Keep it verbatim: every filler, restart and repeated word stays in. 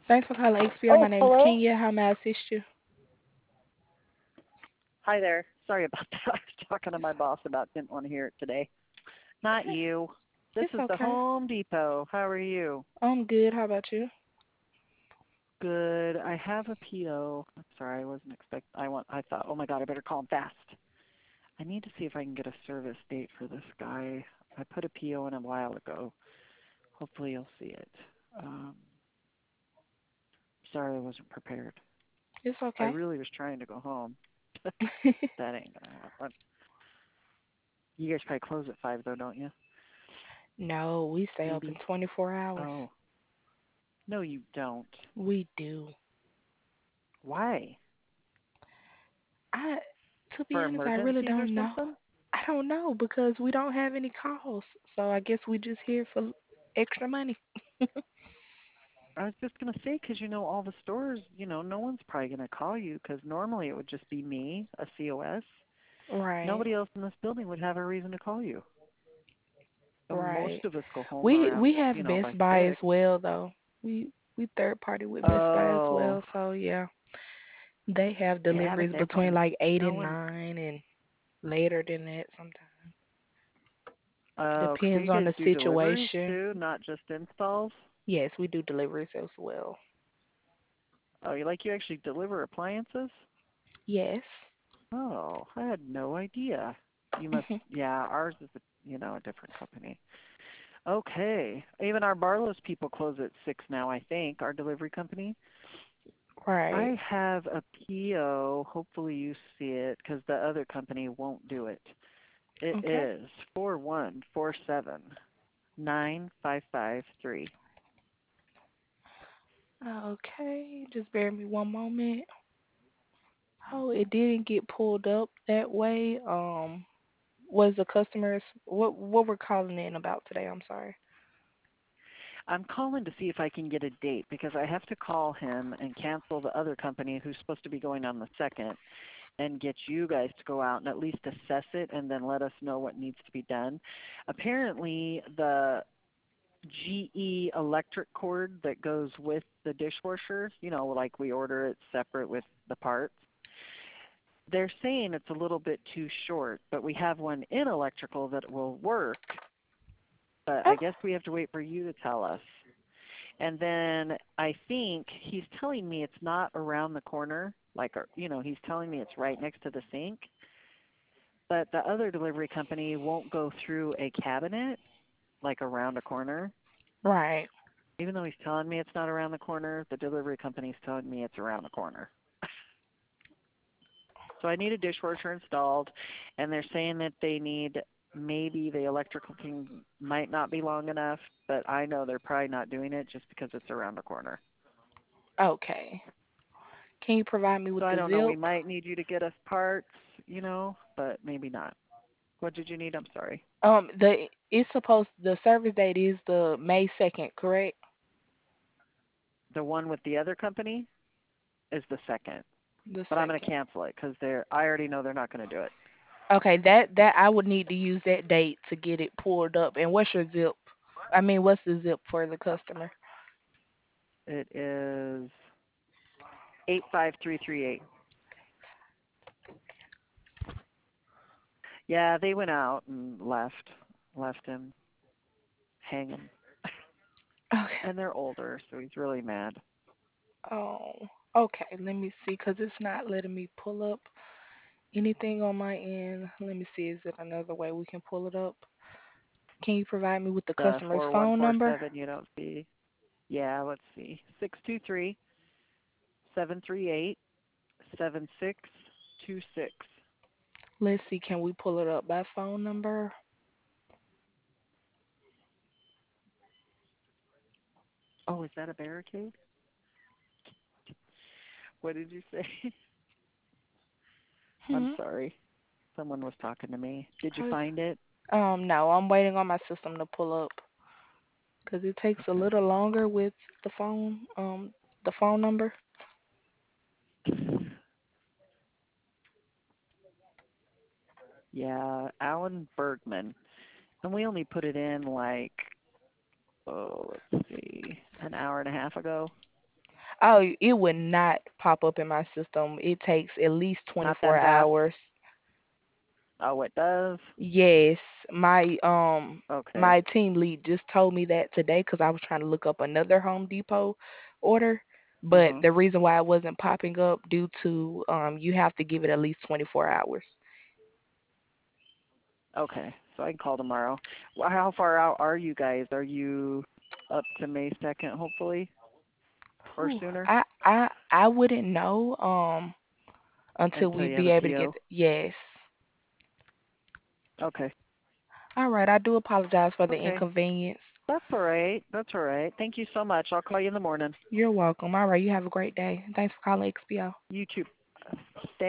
Thanks for calling X P R. My Oh, name is hello. Kenya. How may I assist you? Hi there. Sorry about that. I was talking to my boss about didn't want to hear it today. Not Okay, you. This it's is the okay. Home Depot. How are you? I'm good. How about you? Good. I have a P O. I'm sorry, I wasn't expect. I want. I thought, oh my God, I better call him fast. I need to see if I can get a service date for this guy. I put a P O in a while ago. Hopefully you'll see it. Um, sorry, I wasn't prepared. It's I okay. really was trying to go home. That ain't gonna happen. You guys probably close at five though, don't you? No, we stay open Maybe. twenty-four hours. Oh, no, you don't. We do. Why? I, to be For honest, I really emergencies or don't know. something? I don't know because we don't have any calls. So I guess we just here for extra money. I was just going to say, because you know, all the stores, you know, no one's probably going to call you because normally it would just be me, a C O S. Right, Nobody else in this building would have a reason to call you. So right. most of us go home We around, we have you know, by Best Buy as six. well though. We we third party with Best Buy as Oh, well. So yeah, they have yeah, but deliveries they're between probably, like eight no and one, nine and later than that sometimes. oh, so Depends you on guys the do deliveries situation. too, not just installs? Yes, we do deliveries as well. Oh, you like you actually deliver appliances? Yes. Oh, I had no idea. You must, yeah, ours is, a, you know, a different company. Okay. Even our Barlow's people close at six now, I think, our delivery company. Right. I have a P O. Hopefully you see it because the other company won't do it. It Okay. is four one four seven nine five five three. Okay. Just bear me one moment. Oh, it didn't get pulled up that way. Um, was the customers what what we're calling in about today? I'm sorry. I'm calling to see if I can get a date because I have to call him and cancel the other company who's supposed to be going on the second and get you guys to go out and at least assess it and then let us know what needs to be done. Apparently, the G E electric cord that goes with the dishwasher, you know, like we order it separate with the parts, they're saying it's a little bit too short, but we have one in electrical that will work, but Oh, I guess we have to wait for you to tell us. And then I think he's telling me it's not around the corner, like, uh, you know, he's telling me it's right next to the sink, but the other delivery company won't go through a cabinet, like around a corner. right. Even though he's telling me it's not around the corner, the delivery company's telling me it's around the corner. So I need a dishwasher installed, and they're saying that they need maybe the electrical thing might not be long enough, but I know they're probably not doing it just because it's around the corner. Okay. Can you provide me So with I the don't know. We zip? might need you to get us parts, you know, but maybe not. What did you need? I'm sorry. Um, the it's supposed the service date is the May second, correct? The one with the other company is the second, The but I'm going to second. cancel it because they're. I already know they're not going to do it. Okay, that that I would need to use that date to get it pulled up. And what's your zip? I mean, what's the zip for the customer? It is eight five three three eight. Yeah, they went out and left, left him hanging, Okay. and they're older, so he's really mad. Oh, okay. Let me see, cause it's not letting me pull up anything on my end. Let me see. Is there another way we can pull it up? Can you provide me with the The customer's four one phone four number? seven you don't see. Yeah, let's see. Six two three seven three eight seven six two six. Let's see. Can we pull it up by phone number? Oh, is that a barricade? What did you say? I'm Hmm. sorry. Someone was talking to me. Did you Oh, it's- find it? Um, no, I'm waiting on my system to pull up because it takes a Okay. little longer with the phone. Um, the phone number. Yeah, Alan Bergman. And we only put it in like, oh, let's see, an hour and a half ago. Oh, it would not pop up in my system. It takes at least Not twenty-four them fast? hours. Oh, it does? Yes, my um Okay. my team lead just told me that today because I was trying to look up another Home Depot order, but Mhm. the reason why it wasn't popping up due to um you have to give it at least twenty-four hours. Okay. So I can call tomorrow. Wh- How far out are you guys? Are you up to May second, hopefully, or Whew, sooner, I I I wouldn't know um until until we you have be a able to get P O? the, yes. Okay. All right, I do apologize for the Okay. inconvenience. That's all right. That's all right. Thank you so much. I'll call you in the morning. You're welcome. All right, you have a great day. Thanks for calling X P O. You too.